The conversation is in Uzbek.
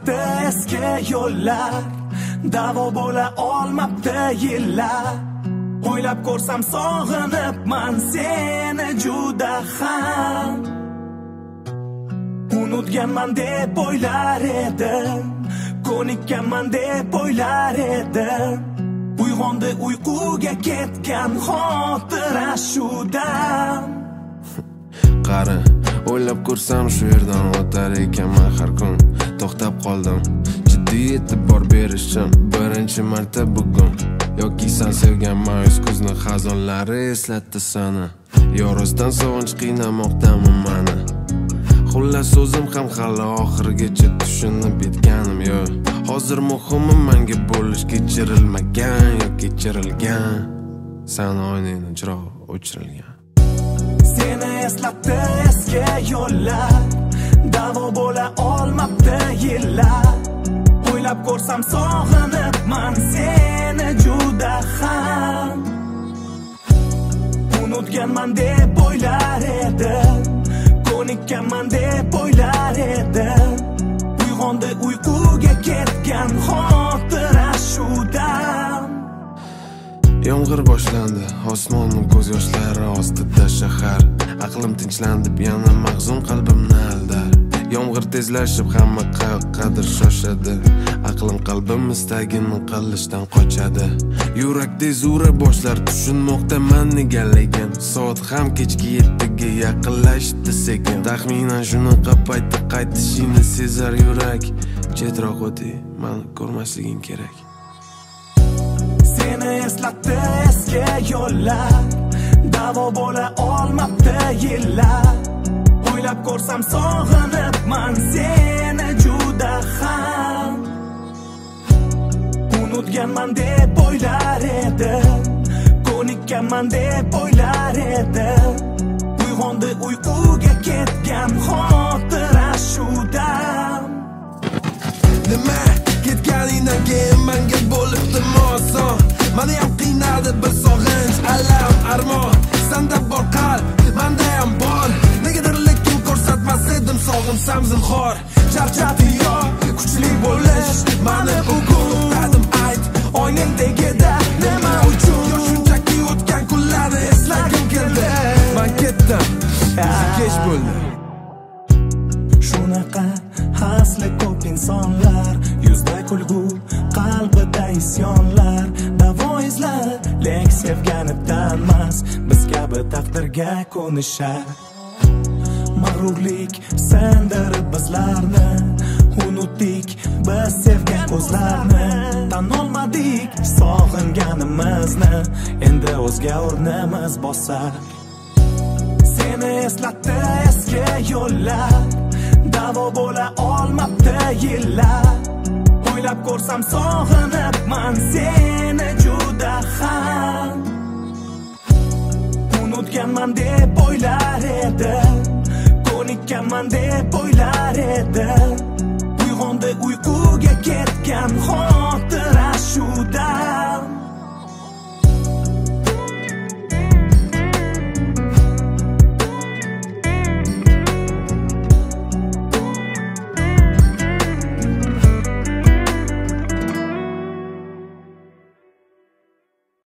eslatdi eski yo'llar, davo bo'la olmabdi yillar. O'ylab ko'rsam sog'inibman seni juda ham. Unutganman deb o'ylar edim, ko'nikkanman deb o'ylar edim. Uyg'ondi uyquga ketgan xotira shudan. Qari, o'ylab ko'rsam shu yerdan o'tar ekanman har kun. To'xtab qoldim, jiddiy e'tibor berishim birinchi marta bugun. Yoki sen sevgan ma'yus kuzning xazonlari eslatdi seni. Yorosdan sog'inch qiynamoqdami meni. Xullas o'zim ham hali oxirigacha tushunib yetganim yo'q. Hozir muhimi menga bo'lish kechirilmagan yoki kechirilgan. Sen oynang chiroq o'chirilgan. Seni eslatdi eski yo'llar, davo bo'la olmabdi yillar. O'ylab ko'rsam sog'inibman seni juda ham. Unutganman deb o'ylar edim, ko'nikkanman deb o'ylar edim. Uyg'ondi uyquga ketgan xotira shudan. Yomg'ir boshlandi, osmonning ko'z yoshlari ostida shahar. Aqlim tinchlandi, yana mahzun qalbimni aldar. Yomg'ir tezlashib hamma qayoqqadir shoshadi. Aqlim qalbim istagini qilishdan qochadi. Yurak tez ura boshlar tushunmoqda men negaligim. Soat ham kechki 7ga yaqinlashdi sekin. Taxminan shunaqa paytda qaytishini sezar yurak. Chetroq o'ting, meni ko'rmasliging kerak. Seni eslatdi eski yo'llar, davo bo'la olmabdi yillar. O'ylab ko'rsam sog'inibman seni juda ham. Unutganman deb o'ylar edim, ko'nikkanman deb o'ylar edim. Uyg'ondi uyquga ketgan xotira shudan. Nima ketganingdan keyin menga bo'libdi oson. Meni ham qiynadi bir sog'inch, alam, armon. Senda bor qalb, menda ham bor. Negadir lekin ko'rsatmas edim sog'insam zinhor. Charchadi yo kuchli bo'lish, meni bugun uqtadim ayt. Oynang tagida nima uchun? Yo shunchaki o'tgan kunlarni eslagim keldi. Men ketdim, kech bo'ldi. Shunaqa hasli ko'p insonlar, yuzda kulgu, qalbida isyonlar. Davo izlar, lek sevgani tanmas, biz kabi taqdirga ko'nishar. Mag'rurlik sendirib bizlarni, unutdik biz sevgan ko'zlarni. Tan olmadik sog'inganimizni, endi o'zga o'rnimiz bosar. Seni eslatdi eski yo'llar, davo bo'la olmabdi yillar. O'ylab ko'rsam sog'inibman seni juda ham. Unutganman deb o'ylar edim, ko'nikkanman deb o'ylar edim. Uyg'ondi uyquga ketgan